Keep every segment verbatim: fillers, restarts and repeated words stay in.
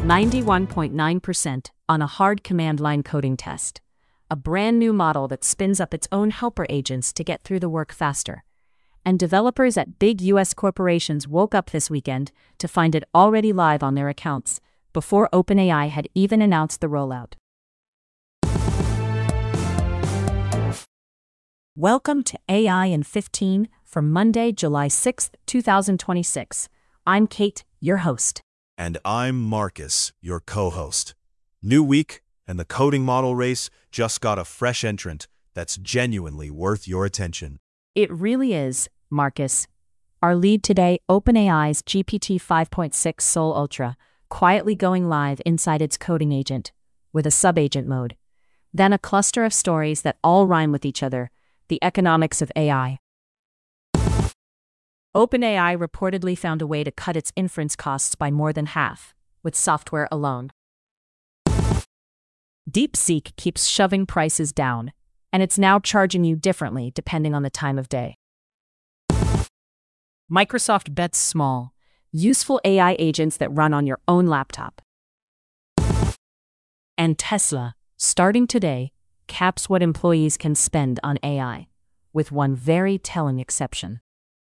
ninety-one point nine percent on a hard command line coding test. A brand new model that spins up its own helper agents to get through the work faster. And developers at big U S corporations woke up this weekend to find it already live on their accounts, before OpenAI had even announced the rollout. Welcome to A I in fifteen for Monday, July sixth, two thousand twenty-six. I'm Kate, your host. And I'm Marcus, your co-host. New week, and the coding model race just got a fresh entrant that's genuinely worth your attention. It really is, Marcus. Our lead today, OpenAI's G P T five point six Sol Ultra, quietly going live inside its coding agent, with a sub-agent mode. Then a cluster of stories that all rhyme with each other, the economics of A I. OpenAI reportedly found a way to cut its inference costs by more than half, with software alone. DeepSeek keeps shoving prices down, and it's now charging you differently depending on the time of day. Microsoft bets small, useful A I agents that run on your own laptop. And Tesla, starting today, caps what employees can spend on A I, with one very telling exception.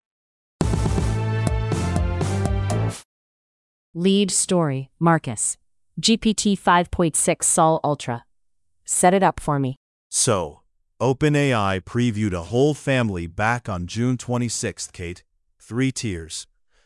Lead story, Marcus. G P T five point six Sol Ultra. Set it up for me. So, OpenAI previewed a whole family back on June twenty-sixth, Kate. Three tiers.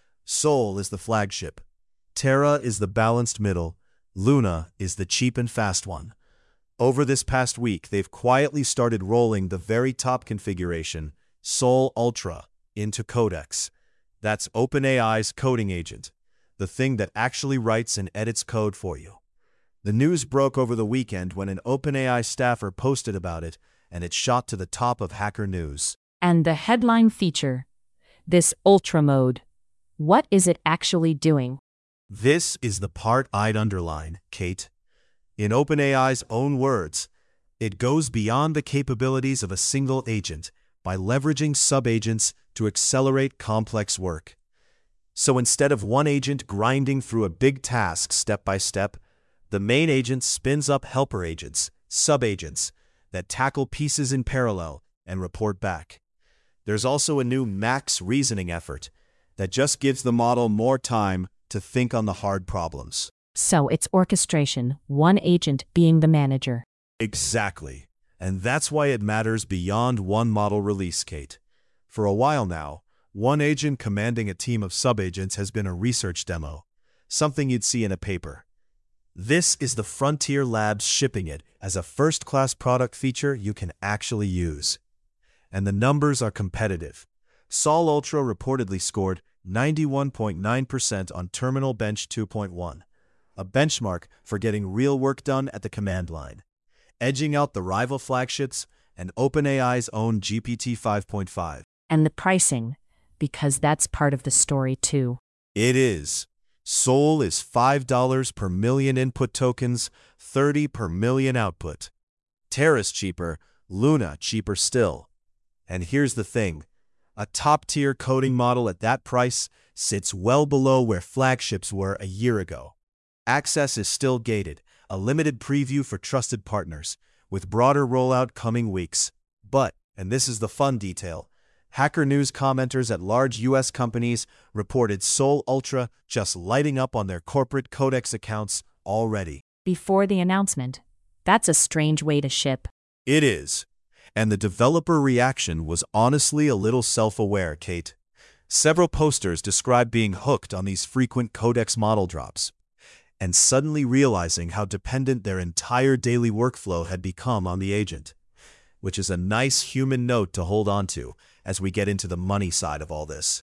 Sol is the flagship. Terra is the balanced middle. Luna is the cheap and fast one. Over this past week, they've quietly started rolling the very top configuration, Sol Ultra, into Codex. That's OpenAI's coding agent, the thing that actually writes and edits code for you. The news broke over the weekend when an OpenAI staffer posted about it, and it shot to the top of Hacker News. And the headline feature, this Ultra mode, what is it actually doing? This is the part I'd underline, Kate. In OpenAI's own words, it goes beyond the capabilities of a single agent by leveraging sub-agents to accelerate complex work. So instead of one agent grinding through a big task step by step, the main agent spins up helper agents, sub-agents, that tackle pieces in parallel and report back. There's also a new max reasoning effort that just gives the model more time to think on the hard problems. So it's orchestration, one agent being the manager. Exactly. And that's why it matters beyond one model release, Kate. For a while now, one agent commanding a team of sub-agents has been a research demo, something you'd see in a paper. This is the Frontier Labs shipping it as a first-class product feature you can actually use. And the numbers are competitive. Sol Ultra reportedly scored ninety-one point nine percent on Terminal Bench two point one, a benchmark for getting real work done at the command line, edging out the rival flagships and OpenAI's own G P T five point five. And the pricing, because that's part of the story too. It is. Sol is five dollars per million input tokens, thirty per million output. Terra's cheaper, Luna cheaper still. And here's the thing. A top-tier coding model at that price sits well below where flagships were a year ago. Access is still gated, a limited preview for trusted partners, with broader rollout coming weeks. But, and this is the fun detail, Hacker News commenters at large U S companies reported Sol Ultra just lighting up on their corporate Codex accounts already. Before the announcement. That's a strange way to ship. It is. And the developer reaction was honestly a little self-aware, Kate. Several posters described being hooked on these frequent Codex model drops, and suddenly realizing how dependent their entire daily workflow had become on the agent, which is a nice human note to hold on to as we get into the money side of all this.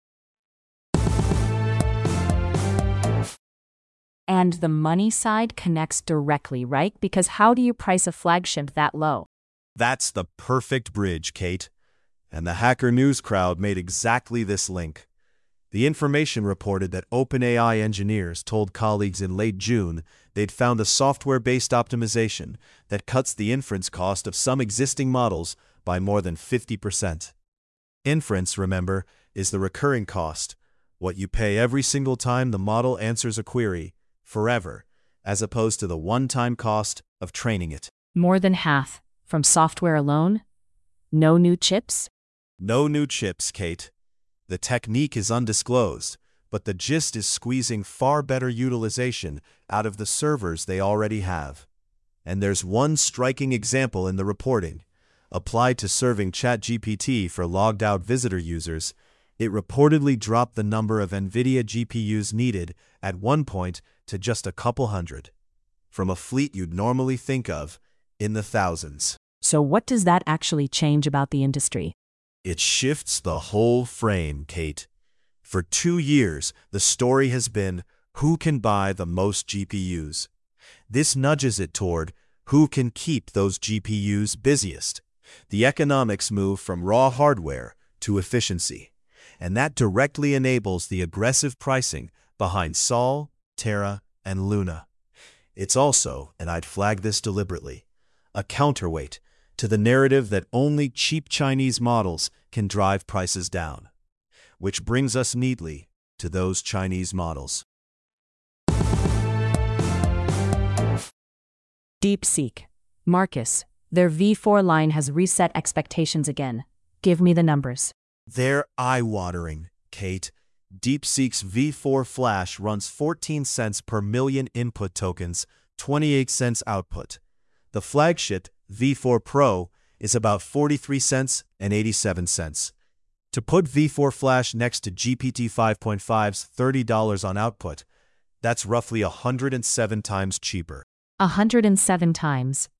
And the money side connects directly, right? Because how do you price a flagship that low? That's the perfect bridge, Kate. And the Hacker News crowd made exactly this link. The information reported that OpenAI engineers told colleagues in late June they'd found a software-based optimization that cuts the inference cost of some existing models by more than fifty percent. Inference, remember, is the recurring cost, what you pay every single time the model answers a query, forever, as opposed to the one-time cost of training it. More than half, from software alone? No new chips? No new chips, Kate. The technique is undisclosed, but the gist is squeezing far better utilization out of the servers they already have. And there's one striking example in the reporting. Applied to serving ChatGPT for logged-out visitor users, it reportedly dropped the number of NVIDIA G P Us needed at one point to just a couple hundred, from a fleet you'd normally think of in the thousands. So what does that actually change about the industry? It shifts the whole frame, Kate. For two years, the story has been who can buy the most G P Us. This nudges it toward who can keep those G P Us busiest. The economics move from raw hardware to efficiency, and that directly enables the aggressive pricing behind Sol, Terra, and Luna. It's also, and I'd flag this deliberately, a counterweight to the narrative that only cheap Chinese models can drive prices down, which brings us neatly to those Chinese models. DeepSeek. Marcus, their V four line has reset expectations again. Give me the numbers. They're eye-watering, Kate. DeepSeek's V four Flash runs fourteen cents per million input tokens, twenty-eight cents output. The flagship, V four Pro, is about forty-three cents and eighty-seven cents. To put V four Flash next to G P T five point five's thirty dollars on output, that's roughly one hundred seven times cheaper. one hundred seven times.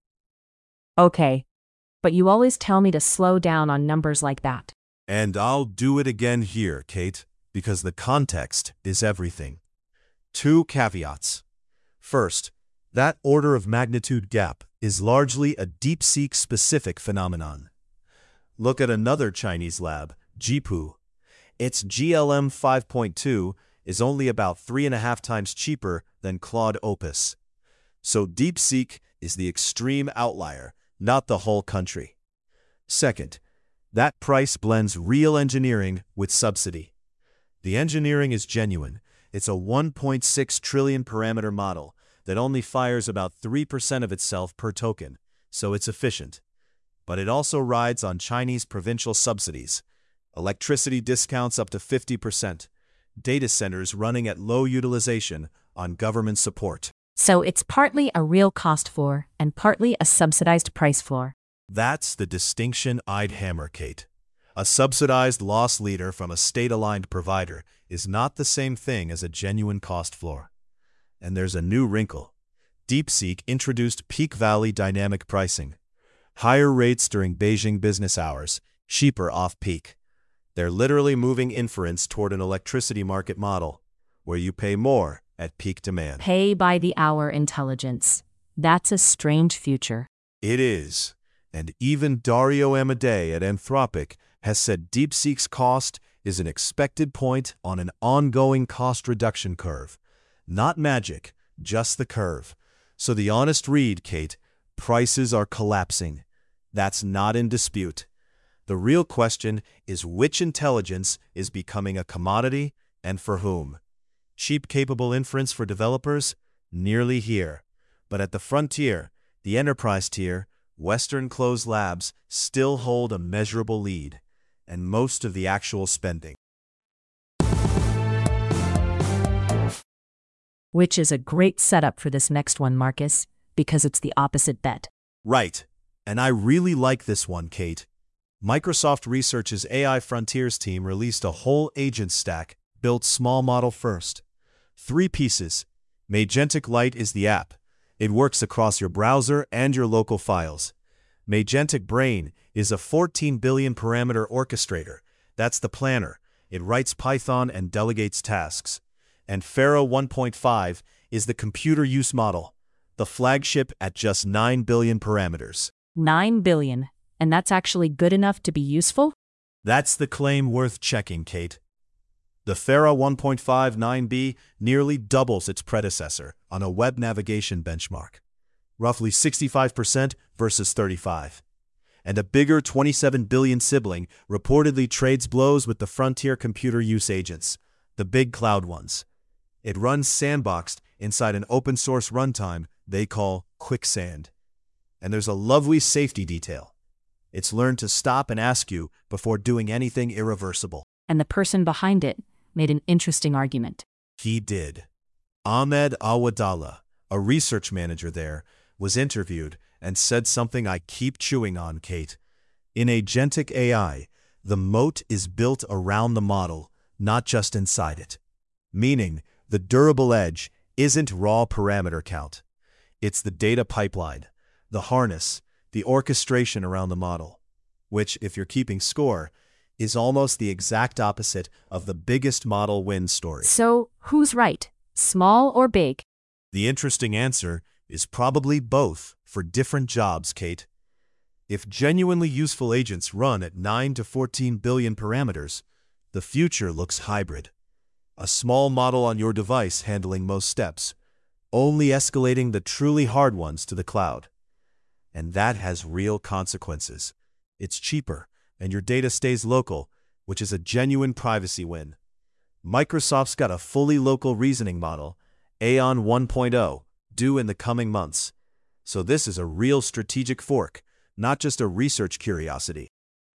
Okay, but you always tell me to slow down on numbers like that. And I'll do it again here, Kate, because the context is everything. Two caveats. First, that order of magnitude gap is largely a DeepSeek-specific phenomenon. Look at another Chinese lab, Jipu. Its G L M five point two is only about three and a half times cheaper than Claude Opus. So DeepSeek is the extreme outlier, not the whole country. Second, that price blends real engineering with subsidy. The engineering is genuine. It's a one point six trillion parameter model that only fires about three percent of itself per token, so it's efficient. But it also rides on Chinese provincial subsidies, electricity discounts up to fifty percent, data centers running at low utilization on government support. So it's partly a real cost floor and partly a subsidized price floor. That's the distinction I'd hammer, Kate. A subsidized loss leader from a state-aligned provider is not the same thing as a genuine cost floor. And there's a new wrinkle. DeepSeek introduced Peak Valley dynamic pricing. Higher rates during Beijing business hours, cheaper off-peak. They're literally moving inference toward an electricity market model, where you pay more at peak demand. Pay by the hour intelligence. That's a strange future. It is. And even Dario Amodei at Anthropic has said DeepSeek's cost is an expected point on an ongoing cost reduction curve. Not magic, just the curve. So the honest read, Kate, prices are collapsing. That's not in dispute. The real question is which intelligence is becoming a commodity and for whom. Cheap capable inference for developers? Nearly here. But at the frontier, the enterprise tier, Western closed labs still hold a measurable lead, and most of the actual spending. Which is a great setup for this next one, Marcus, because it's the opposite bet. Right. And I really like this one, Kate. Microsoft Research's A I Frontiers team released a whole agent stack built small model first. Three pieces. Magentic Lite is the app. It works across your browser and your local files. Magentic Brain is a fourteen billion parameter orchestrator. That's the planner. It writes Python and delegates tasks. And Pharaoh one point five is the computer use model, the flagship at just nine billion parameters. nine billion. And that's actually good enough to be useful? That's the claim worth checking, Kate. The Pharaoh one point five nine B nearly doubles its predecessor on a web navigation benchmark, roughly sixty-five percent versus thirty-five. And a bigger twenty-seven billion sibling reportedly trades blows with the frontier computer use agents, the big cloud ones. It runs sandboxed inside an open-source runtime they call Quicksand. And there's a lovely safety detail. It's learned to stop and ask you before doing anything irreversible. And the person behind it made an interesting argument. He did. Ahmed Awadallah, a research manager there, was interviewed and said something I keep chewing on, Kate. In agentic A I, the moat is built around the model, not just inside it. Meaning, the durable edge isn't raw parameter count. It's the data pipeline, the harness, the orchestration around the model, which, if you're keeping score, is almost the exact opposite of the biggest model win story. So, who's right? Small or big? The interesting answer is probably both for different jobs, Kate. If genuinely useful agents run at nine to fourteen billion parameters, the future looks hybrid. A small model on your device handling most steps, only escalating the truly hard ones to the cloud. And that has real consequences. It's cheaper, and your data stays local, which is a genuine privacy win. Microsoft's got a fully local reasoning model, Aeon one point oh, due in the coming months. So this is a real strategic fork, not just a research curiosity.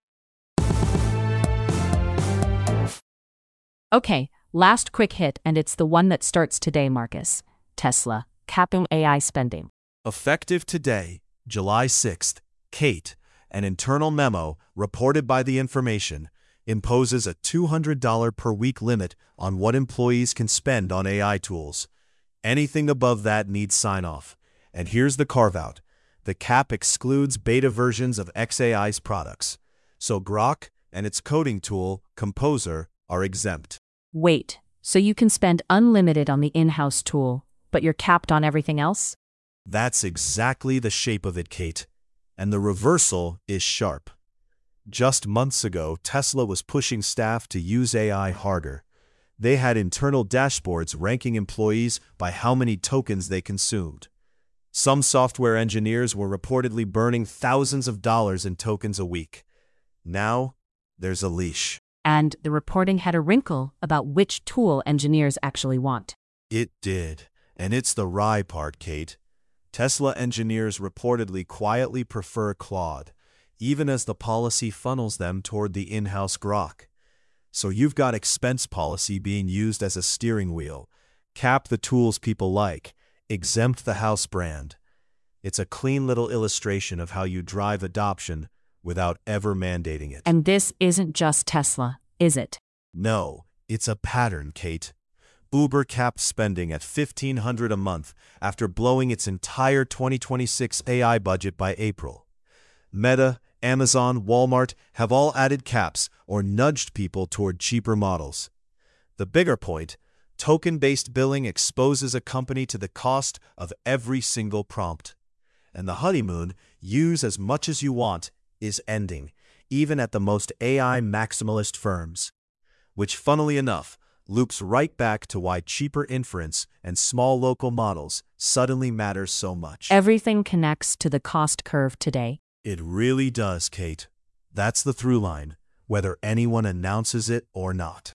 Okay, last quick hit, and it's the one that starts today, Marcus. Tesla, capping A I spending. Effective today, July sixth, Kate, an internal memo reported by The Information, imposes a two hundred dollars per week limit on what employees can spend on A I tools. Anything above that needs sign-off. And here's the carve-out. The cap excludes beta versions of X A I's products. So Grok and its coding tool, Composer, are exempt. Wait, so you can spend unlimited on the in-house tool, but you're capped on everything else? That's exactly the shape of it, Kate. And the reversal is sharp. Just months ago, Tesla was pushing staff to use A I harder. They had internal dashboards ranking employees by how many tokens they consumed. Some software engineers were reportedly burning thousands of dollars in tokens a week. Now, there's a leash. And the reporting had a wrinkle about which tool engineers actually want. It did. And it's the wry part, Kate. Tesla engineers reportedly quietly prefer Claude, even as the policy funnels them toward the in-house Grok. So you've got expense policy being used as a steering wheel. Cap the tools people like. Exempt the house brand. It's a clean little illustration of how you drive adoption without ever mandating it. And this isn't just Tesla, is it? No, it's a pattern, Kate. Uber capped spending at fifteen hundred dollars a month after blowing its entire twenty twenty-six A I budget by April. Meta, Amazon, Walmart have all added caps or nudged people toward cheaper models. The bigger point, token-based billing exposes a company to the cost of every single prompt. And the honeymoon, use as much as you want, is ending, even at the most A I maximalist firms. Which, funnily enough, loops right back to why cheaper inference and small local models suddenly matter so much. Everything connects to the cost curve today. It really does, Kate. That's the through line, whether anyone announces it or not.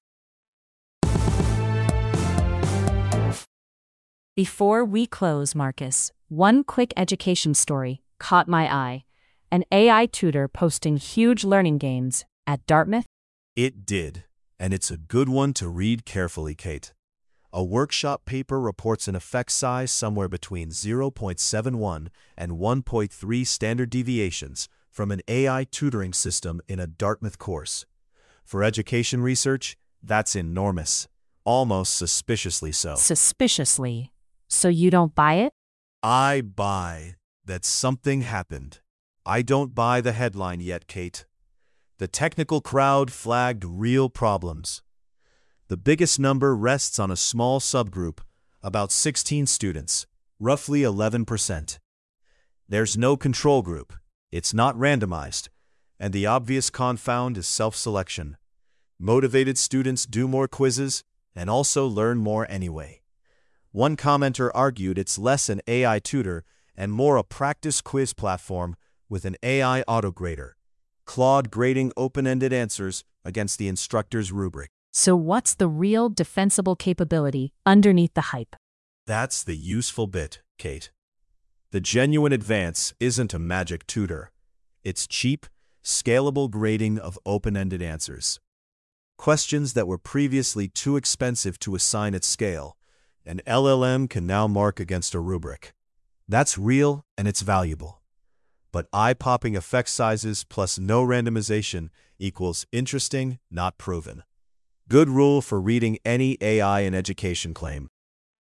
Before we close, Marcus, one quick education story caught my eye. An A I tutor posting huge learning gains at Dartmouth? It did, and it's a good one to read carefully, Kate. A workshop paper reports an effect size somewhere between zero point seven one and one point three standard deviations from an A I tutoring system in a Dartmouth course. For education research, that's enormous, almost suspiciously so. Suspiciously. So you don't buy it? I buy that something happened. I don't buy the headline yet, Kate. The technical crowd flagged real problems. The biggest number rests on a small subgroup, about sixteen students, roughly eleven percent. There's no control group, it's not randomized, and the obvious confound is self-selection. Motivated students do more quizzes and also learn more anyway. One commenter argued it's less an A I tutor and more a practice quiz platform with an A I autograder, Claude grading open-ended answers against the instructor's rubric. So what's the real defensible capability underneath the hype? That's the useful bit, Kate. The genuine advance isn't a magic tutor. It's cheap, scalable grading of open-ended answers. Questions that were previously too expensive to assign at scale, an L L M can now mark against a rubric. That's real and it's valuable. But eye-popping effect sizes plus no randomization equals interesting, not proven. Good rule for reading any A I in education claim.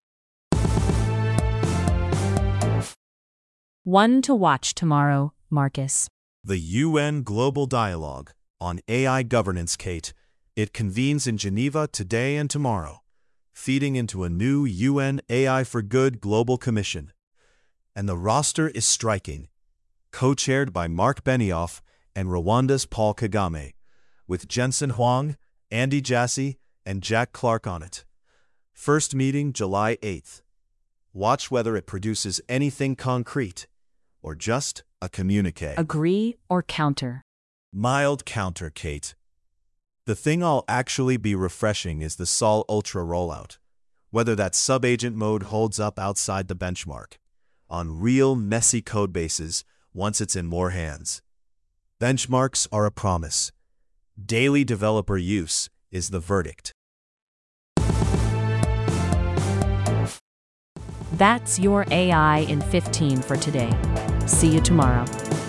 One to watch tomorrow, Marcus. The U N Global Dialogue on A I Governance, Kate. It convenes in Geneva today and tomorrow, feeding into a new U N A I for Good Global Commission. And the roster is striking, co-chaired by Mark Benioff and Rwanda's Paul Kagame, with Jensen Huang, Andy Jassy, and Jack Clark on it. First meeting July eighth. Watch whether it produces anything concrete, or just a communique. Agree or counter? Mild counter, Kate. The thing I'll actually be refreshing is the Sol Ultra rollout, whether that sub-agent mode holds up outside the benchmark, on real messy code bases once it's in more hands. Benchmarks are a promise. Daily developer use is the verdict. That's your A I in fifteen for today. See you tomorrow.